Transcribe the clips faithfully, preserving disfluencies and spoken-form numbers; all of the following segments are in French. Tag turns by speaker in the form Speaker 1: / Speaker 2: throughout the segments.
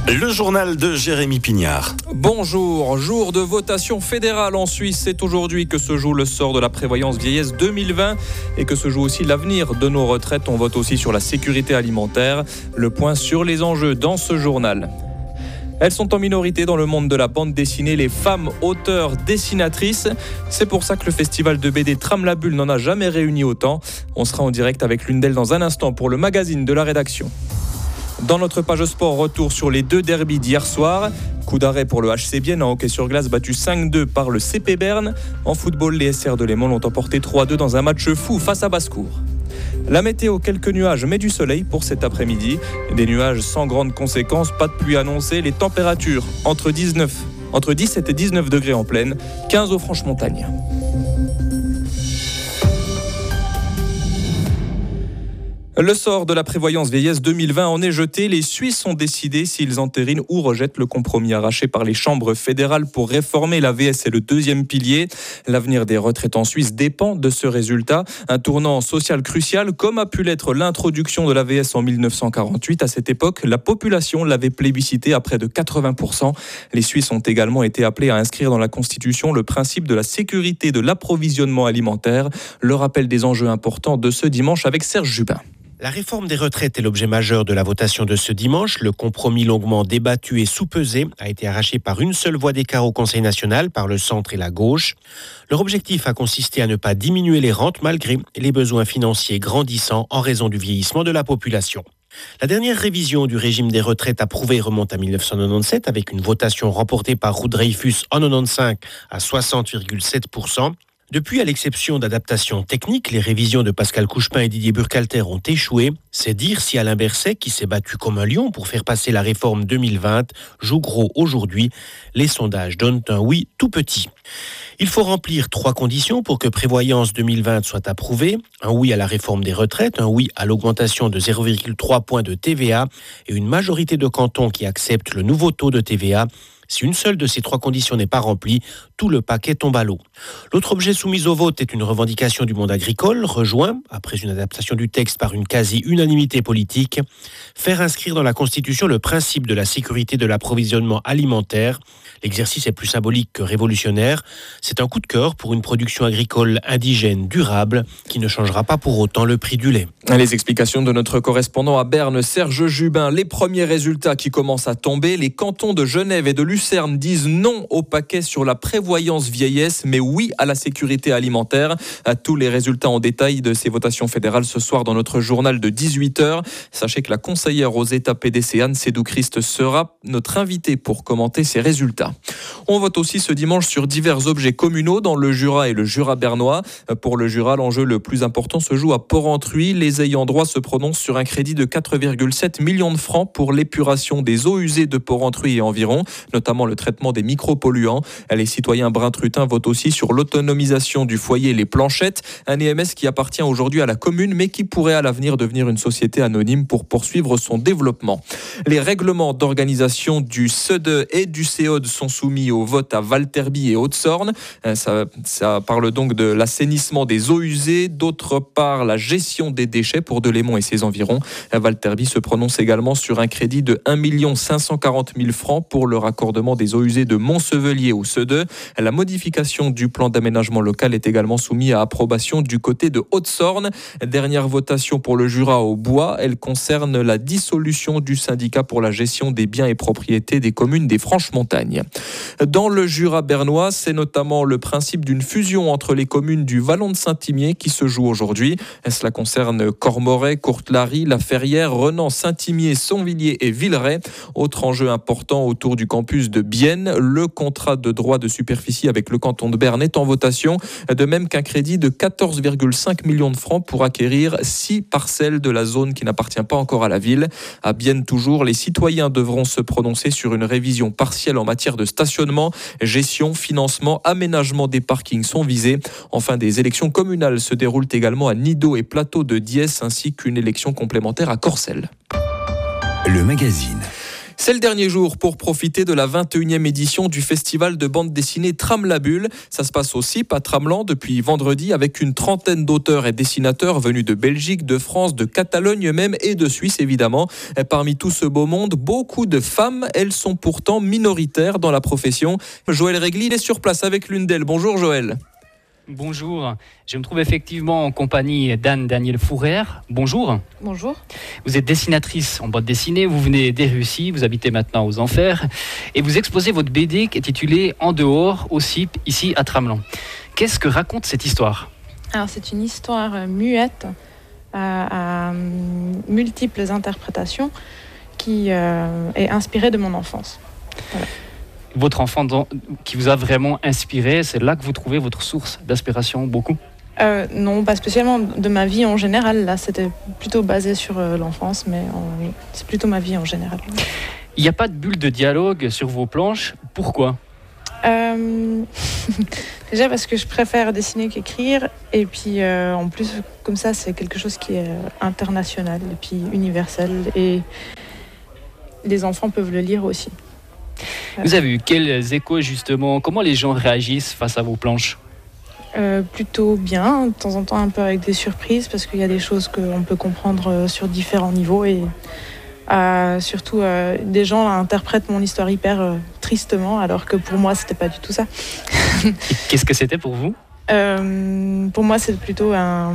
Speaker 1: Le journal de Jérémy Pignard.
Speaker 2: Bonjour, jour de votation fédérale en Suisse. C'est aujourd'hui que se joue le sort de la prévoyance vieillesse deux mille vingt et que se joue aussi l'avenir de nos retraites. On vote aussi sur la sécurité alimentaire. Le point sur les enjeux dans ce journal. Elles sont en minorité dans le monde de la bande dessinée, les femmes auteurs dessinatrices. C'est pour ça que le festival de B D Trame la Bulle n'en a jamais réuni autant. On sera en direct avec l'une d'elles dans un instant pour le magazine de la rédaction. Dans notre page sport, retour sur les deux derbys d'hier soir. Coup d'arrêt pour le H C Bienne en hockey sur glace battu cinq deux par le C P Berne. En football, les S R de Léman l'ont emporté trois deux dans un match fou face à Basse-Cour. La météo, quelques nuages mais du soleil pour cet après-midi. Des nuages sans grandes conséquences, pas de pluie annoncée. Les températures entre, dix-neuf, entre dix-sept et dix-neuf degrés en plaine, quinze aux Franches-Montagnes. Le sort de la prévoyance vieillesse deux mille vingt en est jeté. Les Suisses ont décidé s'ils entérinent ou rejettent le compromis arraché par les chambres fédérales pour réformer l'A V S et le deuxième pilier. L'avenir des retraites en Suisse dépend de ce résultat. Un tournant social crucial, comme a pu l'être l'introduction de l'A V S en dix-neuf cent quarante-huit. À cette époque, la population l'avait plébiscité à près de quatre-vingts pour cent. Les Suisses ont également été appelés à inscrire dans la Constitution le principe de la sécurité de l'approvisionnement alimentaire. Le rappel des enjeux importants de ce dimanche avec Serge Jubin.
Speaker 3: La réforme des retraites est l'objet majeur de la votation de ce dimanche. Le compromis longuement débattu et sous-pesé a été arraché par une seule voix d'écart au Conseil national par le centre et la gauche. Leur objectif a consisté à ne pas diminuer les rentes malgré les besoins financiers grandissants en raison du vieillissement de la population. La dernière révision du régime des retraites approuvée remonte à dix-neuf cent quatre-vingt-dix-sept avec une votation remportée par Ruud Dreyfus en quatre-vingt-quinze à soixante virgule sept pour cent. Depuis, à l'exception d'adaptations techniques, les révisions de Pascal Couchepin et Didier Burkhalter ont échoué. C'est dire si Alain Berset, qui s'est battu comme un lion pour faire passer la réforme deux mille vingt, joue gros aujourd'hui. Les sondages donnent un oui tout petit. Il faut remplir trois conditions pour que Prévoyance deux mille vingt soit approuvée. Un oui à la réforme des retraites, un oui à l'augmentation de zéro virgule trois points de T V A et une majorité de cantons qui acceptent le nouveau taux de T V A. Si une seule de ces trois conditions n'est pas remplie, tout le paquet tombe à l'eau. L'autre objet soumis au vote est une revendication du monde agricole, rejoint, après une adaptation du texte par une quasi-unanimité politique, faire inscrire dans la Constitution le principe de la sécurité de l'approvisionnement alimentaire. L'exercice est plus symbolique que révolutionnaire. C'est un coup de cœur pour une production agricole indigène durable qui ne changera pas pour autant le prix du lait.
Speaker 2: Les explications de notre correspondant à Berne, Serge Jubin. Les premiers résultats qui commencent à tomber. Les cantons de Genève et de Lucerne disent non au paquet sur la prévoyance vieillesse, mais oui à la sécurité alimentaire. À tous les résultats en détail de ces votations fédérales ce soir dans notre journal de dix-huit heures. Sachez que la conseillère aux États P D C, Anne Sédou-Christ, sera notre invitée pour commenter ces résultats. On vote aussi ce dimanche sur divers objets communaux dans le Jura et le Jura bernois. Pour le Jura, l'enjeu le plus important se joue à Porrentruy. Les ayants droit se prononcent sur un crédit de quatre virgule sept millions de francs pour l'épuration des eaux usées de Porrentruy et environ, notamment le traitement des micropolluants. Les citoyens bruntrutains votent aussi sur l'autonomisation du foyer Les Planchettes, un E M S qui appartient aujourd'hui à la commune mais qui pourrait à l'avenir devenir une société anonyme pour poursuivre son développement. Les règlements d'organisation du C E D E et du C O D sont soumis au vote à Valterby et Haute-Sorne. Ça, ça parle donc de l'assainissement des eaux usées, d'autre part la gestion des déchets pour Delémont et ses environs. Valterby se prononce également sur un crédit de un million cinq cent quarante mille francs pour le raccordement des eaux usées de Montsevelier au C E D E. La modification du plan d'aménagement local est également soumise à approbation du côté de Haute-Sorne. Dernière votation pour le Jura au Bois, elle concerne la dissolution du syndicat pour la gestion des biens et propriétés des communes des Franches-Montagnes. Dans le Jura bernois, c'est notamment le principe d'une fusion entre les communes du Vallon de Saint-Imier qui se joue aujourd'hui. Cela concerne Cormoret, Courtelary, La Ferrière, Renan, Saint-Imier, Sonvilliers et Villeray. Autre enjeu important autour du campus de Bienne, le contrat de droit de superficie avec le canton de Berne est en votation, de même qu'un crédit de quatorze virgule cinq millions de francs pour acquérir six parcelles de la zone qui n'appartient pas encore à la ville. À Bienne toujours, les citoyens devront se prononcer sur une révision partielle en matière de stationnement, gestion, financement, aménagement des parkings sont visés. Enfin, des élections communales se déroulent également à Nido et Plateau de Diès ainsi qu'une élection complémentaire à Corcelles.
Speaker 1: Le magazine.
Speaker 2: C'est le dernier jour pour profiter de la vingt et unième édition du festival de bande dessinée Tram-la-Bulle. Ça se passe au C I P à Tramelan depuis vendredi avec une trentaine d'auteurs et dessinateurs venus de Belgique, de France, de Catalogne même et de Suisse évidemment. Parmi tout ce beau monde, beaucoup de femmes. Elles sont pourtant minoritaires dans la profession. Joël Régli est sur place avec l'une d'elles. Bonjour Joël.
Speaker 4: Bonjour, je me trouve effectivement en compagnie d'Anne-Danielle Fourer. Bonjour.
Speaker 5: Bonjour.
Speaker 4: Vous êtes dessinatrice en bande dessinée, vous venez des Russie, vous habitez maintenant aux Enfers et vous exposez votre B D qui est titulée En dehors au C I P, ici à Tramelan. Qu'est-ce que raconte cette histoire ?
Speaker 5: Alors c'est une histoire muette à, à multiples interprétations qui euh, est inspirée de mon enfance. Voilà.
Speaker 4: Votre enfant qui vous a vraiment inspiré, c'est là que vous trouvez votre source d'inspiration beaucoup ?
Speaker 5: euh, Non, pas spécialement de ma vie en général. Là, c'était plutôt basé sur euh, l'enfance, mais en... c'est plutôt ma vie en général.
Speaker 4: Il n'y a pas de bulle de dialogue sur vos planches. Pourquoi ?
Speaker 5: euh... Déjà parce que je préfère dessiner qu'écrire. Et puis, euh, en plus, comme ça, c'est quelque chose qui est international et puis universel. Et les enfants peuvent le lire aussi.
Speaker 4: Vous avez eu quels échos justement ? Comment les gens réagissent face à vos planches ?
Speaker 5: euh, Plutôt bien, de temps en temps un peu avec des surprises parce qu'il y a des choses qu'on peut comprendre sur différents niveaux et euh, surtout euh, des gens là, interprètent mon histoire hyper euh, tristement alors que pour moi c'était pas du tout ça.
Speaker 4: Et qu'est-ce que c'était pour vous ?
Speaker 5: euh, Pour moi c'est plutôt un,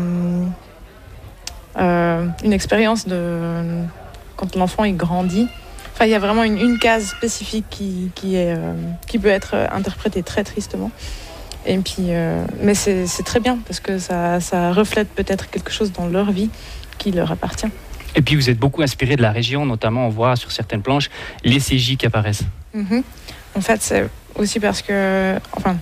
Speaker 5: euh, une expérience de quand l'enfant il grandit. Enfin, il y a vraiment une, une case spécifique qui, qui, est, euh, qui peut être interprétée très tristement. Et puis, euh, mais c'est, c'est très bien parce que ça, ça reflète peut-être quelque chose dans leur vie qui leur appartient.
Speaker 4: Et puis vous êtes beaucoup inspiré de la région, notamment on voit sur certaines planches les C J qui apparaissent.
Speaker 5: Mm-hmm. En fait, c'est aussi parce que, enfin,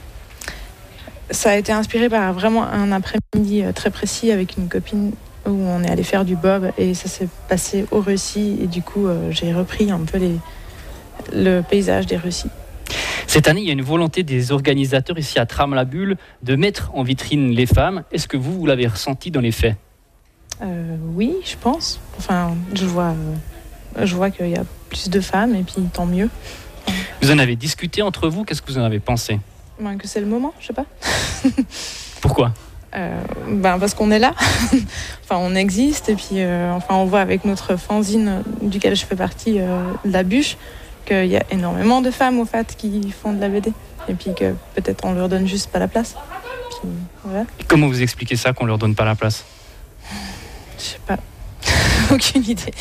Speaker 5: ça a été inspiré par vraiment un après-midi très précis avec une copine où on est allé faire du bob et ça s'est passé aux Russie et du coup euh, j'ai repris un peu les, le paysage des Russies.
Speaker 4: Cette année, il y a une volonté des organisateurs ici à Tram-la-Bulle de mettre en vitrine les femmes. Est-ce que vous, vous l'avez ressenti dans les faits ?
Speaker 5: euh, Oui, je pense. Enfin, je vois, euh, je vois qu'il y a plus de femmes et puis tant mieux.
Speaker 4: Vous en avez discuté entre vous ? Qu'est-ce que vous en avez pensé ?
Speaker 5: Ben, que c'est le moment, je sais pas.
Speaker 4: Pourquoi ?
Speaker 5: Euh, ben parce qu'on est là, enfin on existe et puis euh, enfin on voit avec notre fanzine duquel je fais partie, euh, La Bûche, qu'il y a énormément de femmes au fait qui font de la B D et puis que peut-être on leur donne juste pas la place. Puis, voilà.
Speaker 4: Comment vous expliquez ça qu'on leur donne pas la place ?
Speaker 5: Je sais pas, aucune idée.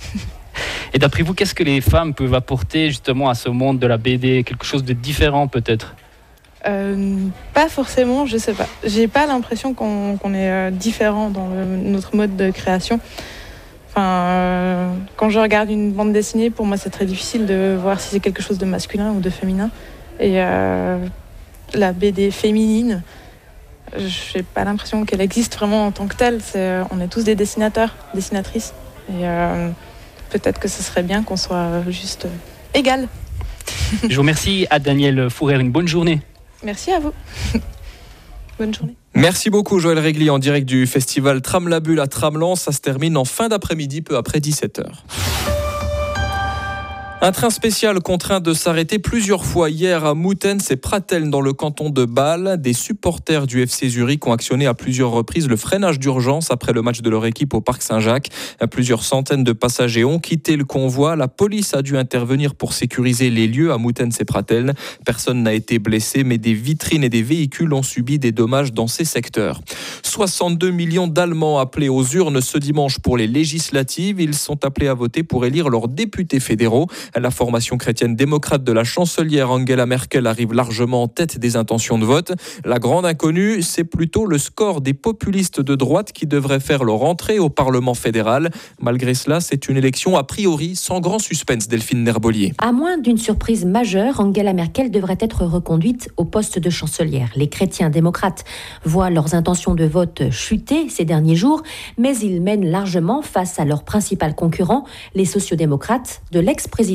Speaker 4: Et d'après vous, qu'est-ce que les femmes peuvent apporter justement à ce monde de la B D ? Quelque chose de différent peut-être ?
Speaker 5: Euh, pas forcément, je sais pas. J'ai pas l'impression qu'on, qu'on est euh, différent dans le, notre mode de création. Enfin, euh, quand je regarde une bande dessinée, pour moi, c'est très difficile de voir si c'est quelque chose de masculin ou de féminin. Et euh, la B D féminine, j'ai pas l'impression qu'elle existe vraiment en tant que telle. C'est, on est tous des dessinateurs, dessinatrices. Et euh, peut-être que ce serait bien qu'on soit juste euh, égal.
Speaker 4: Je vous remercie à Danielle Fourer. Une bonne journée.
Speaker 5: Merci à vous. Bonne journée.
Speaker 2: Merci beaucoup Joël Régli en direct du festival Tram-la-Bulle à Tramelan. Ça se termine en fin d'après-midi, peu après dix-sept heures. Un train spécial contraint de s'arrêter plusieurs fois hier à Moutennes et Pratteln dans le canton de Bâle. Des supporters du F C Zurich ont actionné à plusieurs reprises le freinage d'urgence après le match de leur équipe au Parc Saint-Jacques. Plusieurs centaines de passagers ont quitté le convoi. La police a dû intervenir pour sécuriser les lieux à Moutennes et Pratteln. Personne n'a été blessé, mais des vitrines et des véhicules ont subi des dommages dans ces secteurs. soixante-deux millions d'Allemands appelés aux urnes ce dimanche pour les législatives. Ils sont appelés à voter pour élire leurs députés fédéraux. La formation chrétienne démocrate de la chancelière Angela Merkel arrive largement en tête des intentions de vote. La grande inconnue, c'est plutôt le score des populistes de droite qui devraient faire leur entrée au Parlement fédéral. Malgré cela, c'est une élection a priori sans grand suspense, Delphine Nerbolier.
Speaker 6: À moins d'une surprise majeure, Angela Merkel devrait être reconduite au poste de chancelière. Les chrétiens démocrates voient leurs intentions de vote chuter ces derniers jours, mais ils mènent largement face à leur principal concurrent, les sociodémocrates de l'ex-président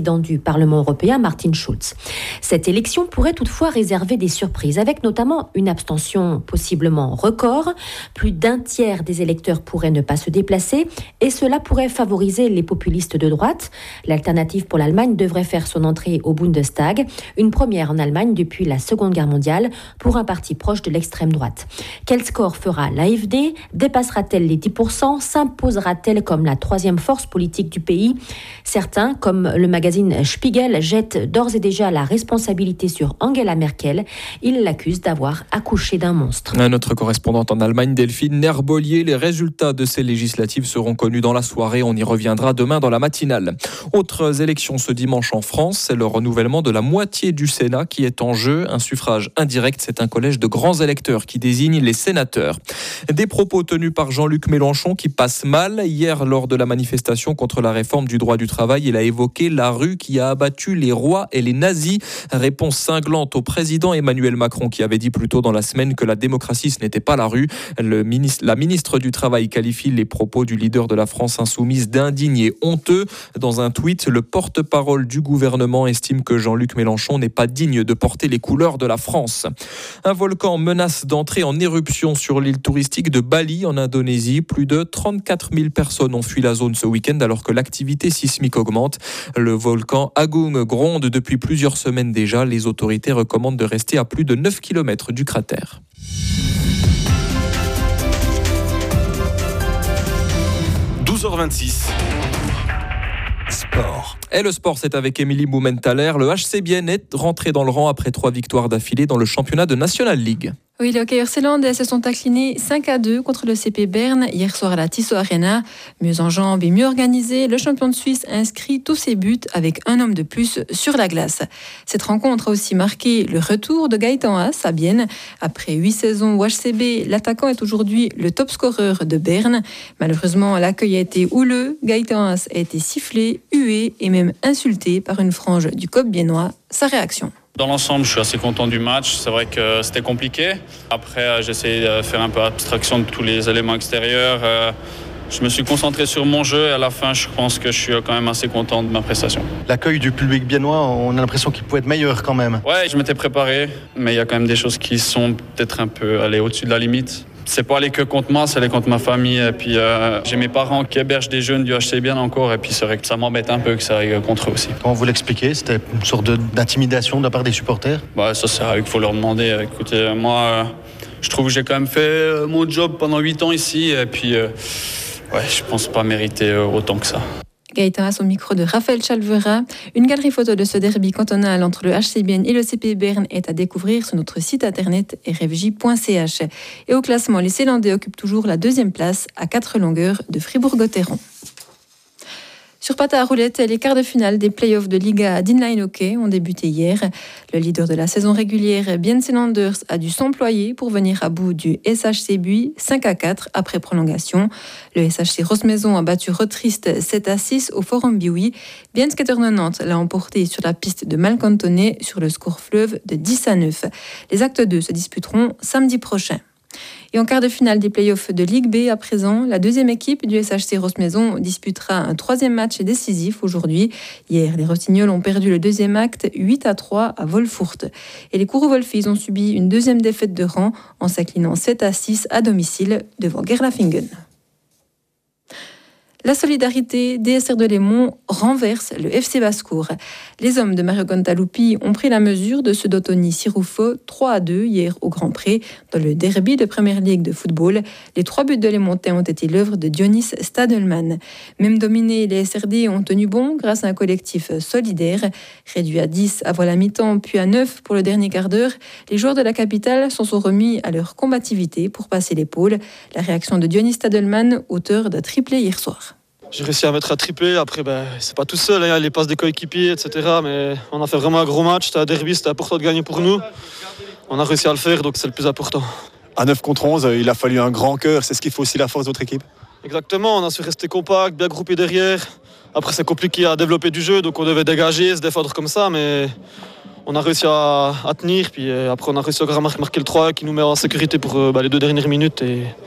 Speaker 6: président du Parlement européen, Martin Schulz. Cette élection pourrait toutefois réserver des surprises, avec notamment une abstention possiblement record. Plus d'un tiers des électeurs pourraient ne pas se déplacer et cela pourrait favoriser les populistes de droite. L'alternative pour l'Allemagne devrait faire son entrée au Bundestag, une première en Allemagne depuis la Seconde Guerre mondiale pour un parti proche de l'extrême droite. Quel score fera l'A F D ? Dépassera-t-elle les dix pour cent ? S'imposera-t-elle comme la troisième force politique du pays ? Certains, comme le magazine Spiegel, jettent d'ores et déjà la responsabilité sur Angela Merkel. Ils l'accusent d'avoir accouché d'un monstre.
Speaker 2: Notre correspondante en Allemagne, Delphine Nerbollier, les résultats de ces législatives seront connus dans la soirée. On y reviendra demain dans la matinale. Autres élections ce dimanche en France, c'est le renouvellement de la moitié du Sénat qui est en jeu. Un suffrage indirect, c'est un collège de grands électeurs qui désigne les sénateurs. Des propos tenus par Jean-Luc Mélenchon qui passent mal. Hier, lors de la manifestation contre la réforme du droit du travail, il a évoqué la rue qui a abattu les rois et les nazis. Réponse cinglante au président Emmanuel Macron qui avait dit plus tôt dans la semaine que la démocratie ce n'était pas la rue. Le ministre, la ministre du Travail qualifie les propos du leader de la France insoumise d'indignes et honteux. Dans un tweet, le porte-parole du gouvernement estime que Jean-Luc Mélenchon n'est pas digne de porter les couleurs de la France. Un volcan menace d'entrer en éruption sur l'île touristique de Bali en Indonésie. Plus de trente-quatre mille personnes ont fui la zone ce week-end alors que l'activité sismique augmente. Le volcan Agung gronde depuis plusieurs semaines déjà. Les autorités recommandent de rester à plus de neuf kilomètres du cratère.
Speaker 1: douze heures vingt-six. Sport.
Speaker 2: Et le sport, c'est avec Émilie Boumenthaler. Le H C Bienne est rentré dans le rang après trois victoires d'affilée dans le championnat de National League.
Speaker 7: Oui, les hockeyeurs zélandais se sont inclinés cinq à deux contre le C P Berne hier soir à la Tissot Arena. Mieux en jambes et mieux organisé, le champion de Suisse a inscrit tous ses buts avec un homme de plus sur la glace. Cette rencontre a aussi marqué le retour de Gaëtan Haas à Bienne. Après huit saisons au H C B, l'attaquant est aujourd'hui le top scoreur de Berne. Malheureusement, l'accueil a été houleux. Gaëtan Haas a été sifflé, hué et même insulté par une frange du C O P biennois. Sa réaction.
Speaker 8: Dans l'ensemble, je suis assez content du match. C'est vrai que c'était compliqué. Après, j'ai essayé de faire un peu abstraction de tous les éléments extérieurs. Je me suis concentré sur mon jeu et à la fin, je pense que je suis quand même assez content de ma prestation.
Speaker 9: L'accueil du public biennois, on a l'impression qu'il pouvait être meilleur quand même.
Speaker 8: Ouais, je m'étais préparé, mais il y a quand même des choses qui sont peut-être un peu allées au-dessus de la limite. C'est pas aller que contre moi, c'est aller contre ma famille. Et puis euh, j'ai mes parents qui hébergent des jeunes du H C Bienne encore. Et puis c'est vrai que ça m'embête un peu que ça aille contre eux aussi.
Speaker 9: Comment vous l'expliquez ? C'était une sorte de, d'intimidation de la part des supporters ?
Speaker 8: Bah, ça, c'est à eux qu'il faut leur demander. Écoutez, moi, euh, je trouve que j'ai quand même fait euh, mon job pendant huit ans ici. Et puis, euh, ouais, je pense pas mériter euh, autant que ça.
Speaker 7: Gaëtan Haas au micro de Raphaël Chalvera. Une galerie photo de ce derby cantonal entre le H C Bienne et le C P Berne est à découvrir sur notre site internet r f j point c h. Et au classement, les Zélandais occupent toujours la deuxième place à quatre longueurs de Fribourg-Gotteron. Sur patin à roulettes, les quarts de finale des playoffs de Liga d'Inline Hockey ont débuté hier. Le leader de la saison régulière, Bienne Zeelanders, a dû s'employer pour venir à bout du S H C Buy cinq à quatre après prolongation. Le S H C Rosmaison a battu Rotrist sept à six au Forum Biwi. Bienne Skater quatre-vingt-dix l'a emporté sur la piste de Malcantonnet sur le score fleuve de dix à neuf. Les actes deux se disputeront samedi prochain. Et en quart de finale des playoffs de Ligue B, à présent, la deuxième équipe du S H C Rosmaison disputera un troisième match décisif aujourd'hui. Hier, les Rossignols ont perdu le deuxième acte huit à trois à Wolfurt. Et les Kourou-Wolfis ont subi une deuxième défaite de rang en s'inclinant sept à six à domicile devant Gerlafingen. La solidarité D S R de Lémont renverse le F C Basse-Cour. Les hommes de Mario Gontalupi ont pris la mesure de ceux d'Ottoni Siroufo trois à deux hier au Grand Pré dans le derby de Première Ligue de football. Les trois buts de Lémontais ont été l'œuvre de Dionis Stadelman. Même dominés, les S R D ont tenu bon grâce à un collectif solidaire. Réduit à dix avant la mi-temps puis à neuf pour le dernier quart d'heure, les joueurs de la capitale s'en sont remis à leur combativité pour passer l'épaule. La réaction de Dionis Stadelman, auteur d'un triplé hier soir.
Speaker 10: J'ai réussi à mettre un triplé, après ben, c'est pas tout seul, hein, les passes des coéquipiers, et cetera. Mais on a fait vraiment un gros match, c'était un derby, c'était important de gagner pour nous. On a réussi à le faire, donc c'est le plus important.
Speaker 11: À neuf contre onze, il a fallu un grand cœur, c'est ce qui fait aussi la force de votre équipe.
Speaker 10: Exactement, on a su rester compact, bien groupé derrière. Après c'est compliqué à développer du jeu, donc on devait dégager, se défendre comme ça, mais on a réussi à, à tenir. Puis après on a réussi à marquer le trois qui nous met en sécurité pour bah, les deux dernières minutes. Et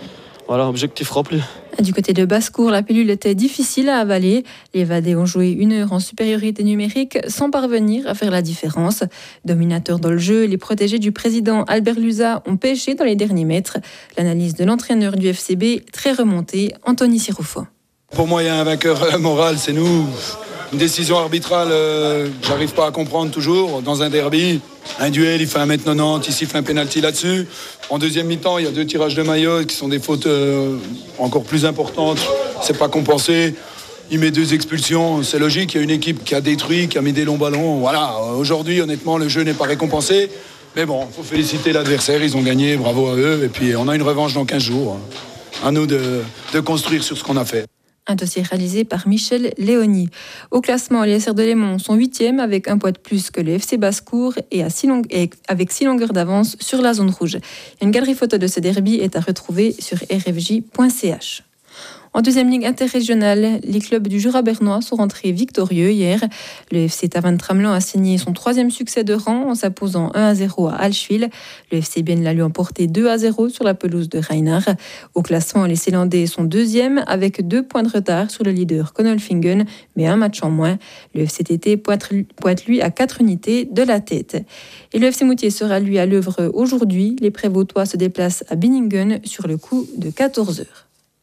Speaker 10: voilà, objectif rempli.
Speaker 7: Du côté de Basse-Cour, la pilule était difficile à avaler. Les Vadais ont joué une heure en supériorité numérique sans parvenir à faire la différence. Dominateurs dans le jeu, les protégés du président Albert Luza ont pêché dans les derniers mètres. L'analyse de l'entraîneur du F C B, très remontée, Anthony Sirofo.
Speaker 12: Pour moi, il y a un vainqueur moral, c'est nous. Une décision arbitrale, euh, j'arrive pas à comprendre toujours. Dans un derby, un duel, il fait un mètre quatre-vingt-dix, ici il fait un pénalty là-dessus. En deuxième mi-temps, il y a deux tirages de maillot qui sont des fautes euh, encore plus importantes. C'est pas compensé. Il met deux expulsions, c'est logique. Il y a une équipe qui a détruit, qui a mis des longs ballons. Voilà, aujourd'hui, honnêtement, le jeu n'est pas récompensé. Mais bon, il faut féliciter l'adversaire, ils ont gagné, bravo à eux. Et puis, on a une revanche dans quinze jours. À nous de, de construire sur ce qu'on a fait.
Speaker 7: Un dossier réalisé par Michel Léoni. Au classement, les S R de Lémont sont huitièmes avec un point de plus que le F C Basse-Cour et, à six long- et avec six longueurs d'avance sur la zone rouge. Une galerie photo de ce derby est à retrouver sur r f j point c h. En deuxième ligue interrégionale, les clubs du Jura bernois sont rentrés victorieux hier. Le F C Tavannes-Tramelan a signé son troisième succès de rang en s'imposant un à zéro à Allschwil. Le F C Bienne l'a lui emporté deux à zéro sur la pelouse de Reinach. Au classement, les Célandais sont deuxièmes avec deux points de retard sur le leader Konolfingen, mais un match en moins. Le F C T T pointe, pointe lui à quatre unités de la tête. Et le F C Moutier sera lui à l'œuvre aujourd'hui. Les Prévôtois se déplacent à Binningen sur le coup de quatorze heures.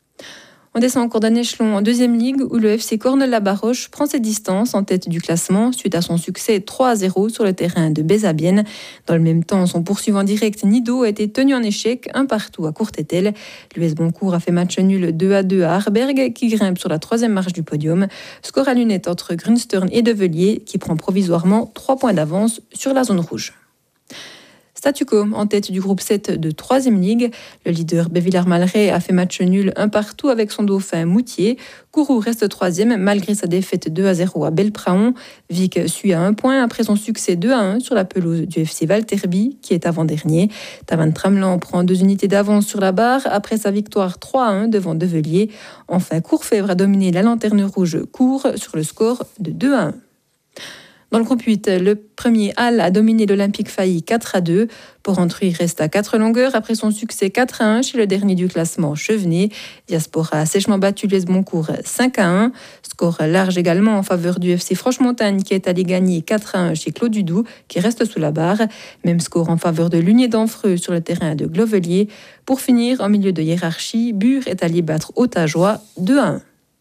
Speaker 7: On descend encore d'un échelon en deuxième ligue où le F C Cornel-la-Baroche prend ses distances en tête du classement suite à son succès trois à zéro sur le terrain de Bézabienne. Dans le même temps, son poursuivant direct Nido a été tenu en échec un partout à Courtétel. L'U S Boncourt a fait match nul deux à deux à Arberg qui grimpe sur la troisième marche du podium. Score à lunettes entre Grunstern et Develier qui prend provisoirement trois points d'avance sur la zone rouge. Statu quo en tête du groupe sept de troisième ligue. Le leader Bévillard-Malray a fait match nul un partout avec son dauphin Moutier. Kourou reste troisième malgré sa défaite deux à zéro à Belpraon. Vic suit à un point après son succès deux à un sur la pelouse du F C Valterby qui est avant-dernier. Tavannes-Tramelan prend deux unités d'avance sur la barre après sa victoire trois à un devant Develier. Enfin, Courfèvre a dominé la lanterne rouge Cour sur le score de deux à un. Dans le groupe huit, le premier Halle a dominé l'Olympique Failly quatre à deux. Porrentruy reste à quatre longueurs après son succès quatre à un chez le dernier du classement Chevenay. Diaspora a sèchement battu l'U S Boncourt cinq à un. Score large également en faveur du F C Franche-Montagne qui est allé gagner quatre à un chez Claude Dudou qui reste sous la barre. Même score en faveur de l'Unier d'Anfreux sur le terrain de Glovelier. Pour finir, en milieu de hiérarchie, Bure est allé battre Hautajoie deux à un.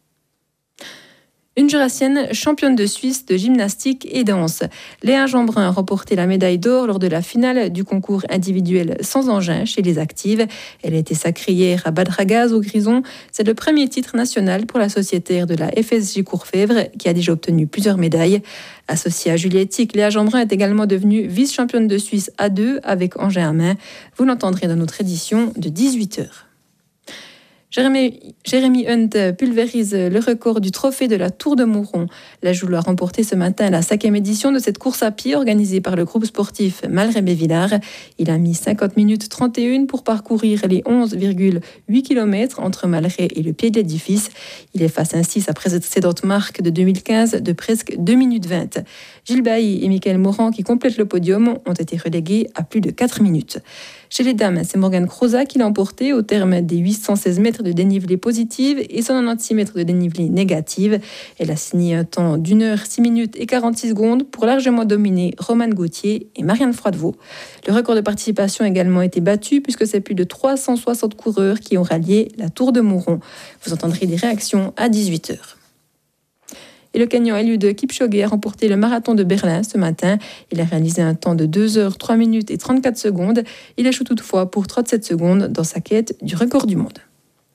Speaker 7: Une Jurassienne championne de Suisse de gymnastique et danse. Léa Jeanbrun a remporté la médaille d'or lors de la finale du concours individuel sans engin chez les actives. Elle a été sacrée hier à Bad Ragaz au Grison. C'est le premier titre national pour la sociétaire de la F S J Courfèvre qui a déjà obtenu plusieurs médailles. Associée à Juliette Tic, Léa Jeanbrun est également devenue vice-championne de Suisse A deux avec engin à main. Vous l'entendrez dans notre édition de dix-huit heures. Jérémy, Jérémy Hunt pulvérise le record du trophée de la Tour de Mouron. La Joule a remporté ce matin la cinquième édition de cette course à pied organisée par le groupe sportif Malray-Bévillard. Il a mis cinquante minutes trente et une pour parcourir les onze virgule huit kilomètres entre Malray et le pied de l'édifice. Il efface ainsi sa précédente marque de deux mille quinze de presque deux minutes vingt. Gilles Bailly et Mickaël Morand, qui complètent le podium, ont été relégués à plus de quatre minutes. Chez les dames, c'est Morgane Croza qui l'a emporté au terme des huit cent seize mètres de dénivelé positive et cent quatre-vingt-six mètres de dénivelé négative. Elle a signé un temps d'une heure, six minutes et quarante-six secondes pour largement dominer Romane Gauthier et Marianne Froidevaux. Le record de participation a également été battu puisque c'est plus de trois cent soixante coureurs qui ont rallié la Tour de Mouron. Vous entendrez des réactions à dix-huit heures. Et le Kenyan Eliud Kipchoge a remporté le marathon de Berlin ce matin. Il a réalisé un temps de deux heures, trois minutes et trente-quatre secondes. Il échoue toutefois pour trente-sept secondes dans sa quête du record du monde.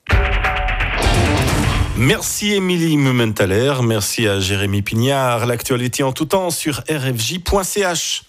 Speaker 1: Merci Émilie Mumenthaler, merci à Jérémy Pignard. L'actualité en tout temps sur r f j point c h.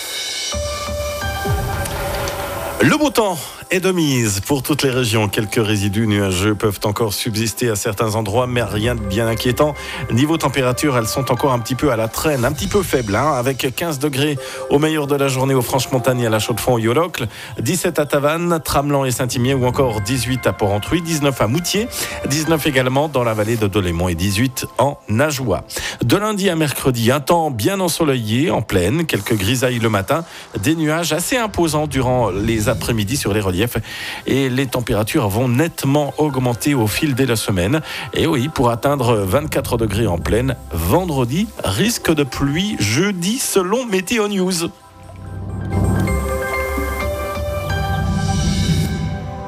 Speaker 1: Le beau temps est de mise pour toutes les régions. Quelques résidus nuageux peuvent encore subsister à certains endroits, mais rien de bien inquiétant. Niveau température, elles sont encore un petit peu à la traîne, un petit peu faibles, hein, avec quinze degrés au meilleur de la journée au Franche-Montagne et à la Chaux-de-Fonds au Yolocle, dix-sept à Tavannes, Tramelan et Saint-Imier, ou encore dix-huit à Porrentruy, dix-neuf à Moutier, dix-neuf également dans la vallée de Delémont et dix-huit en Najoie. De lundi à mercredi, un temps bien ensoleillé, en plaine, quelques grisailles le matin, des nuages assez imposants durant les après-midi sur les reliefs relief et les températures vont nettement augmenter au fil de la semaine. Et oui, pour atteindre vingt-quatre degrés en pleine, vendredi, risque de pluie jeudi selon Météo News.